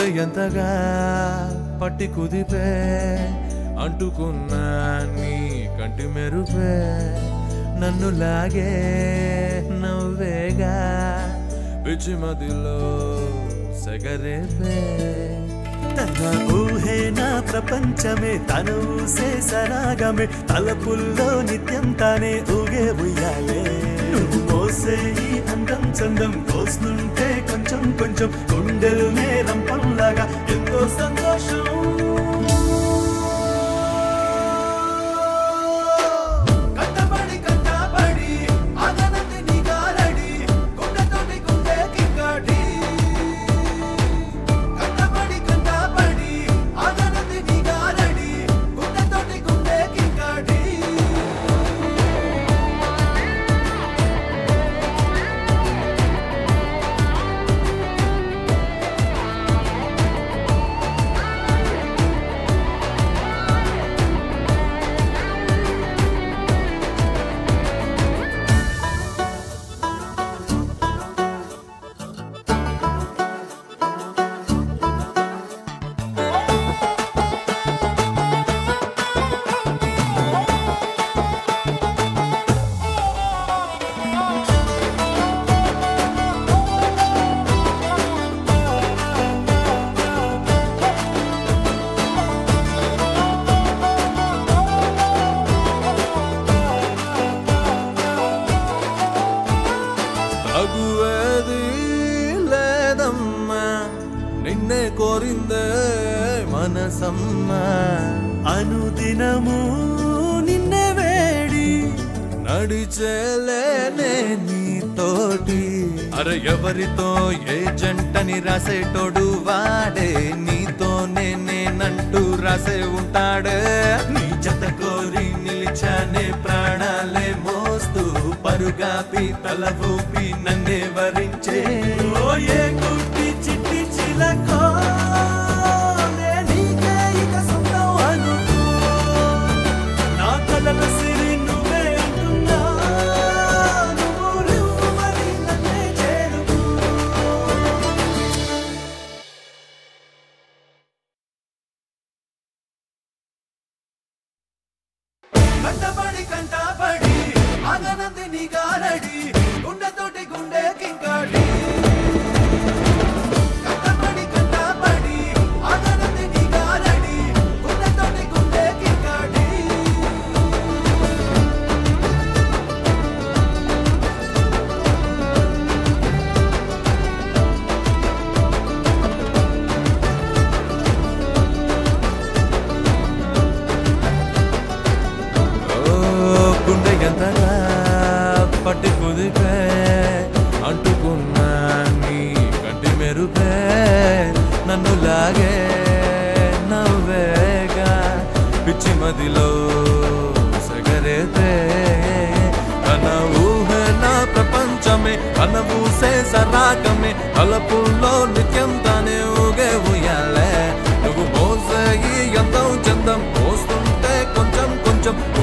ఎంతగా పట్టి కుదిపే అంటుకున్నా నీ కంటి మెరుపే నన్ను లాగే నవ్వేగా పిచ్చి మదిలో సెగరేపే తన ఊహే నా ప్రపంచమే తన ఊసే సరాగమే తలపుల్లో నిత్యం తానే ఊగే ఉయ్యాలే నువ్వు మోసే ఈ అందం చందం కోస్తుంటే కొంచెం కొంచెం గుండెల్నే రంపంలాగా ఎంతో సంతోషం అగువేది లేదమ్మా నిన్నే కోరిందే మనసమ్మా అనుదినము నిన్నే వేడి నడిచేలేనే నీతోటి అరే ఎవరితో ఏ జంటని రాసేటోడు వాడే నీతోనే నేనంటూ రాసే ఉంటాడే నీ జత కోరి నిలిచానే ప్రాణాలే మోస్తూ పరుగాపి తల ఊపి నన్నే వరించే ఓ ఏ కుట్టి చిట్టి చిలకో నీకే ఇక సొంతం అనుకో నా కలల సిరి నువ్వే అంటున్నా నువ్వు మరి నన్నే చేరుకో కంటపడి కంటపడి ఆగనంది నీ గారడి గుండెతోటి గుండె కింకాడి కంటపడి కంటపడి ఆగనంది నీ గారడి గుండెతోటి గుండె కింకాడి గుండె ఎంతగా పట్టి కుదిపే అంటుకున్నా నీ కంటి మెరుపే నన్ను లాగే నవ్వేగా పిచ్చి మదిలో సెగరేతే తన ఊహ నా ప్రపంచమే తన ఊసే సరాగమే తలపుల్లో నిత్యం తానే ఊగే ఉయ్యాలే నువ్వు మోసే ఈ అందం చందం మోస్తుంటే కొంచెం కొంచెం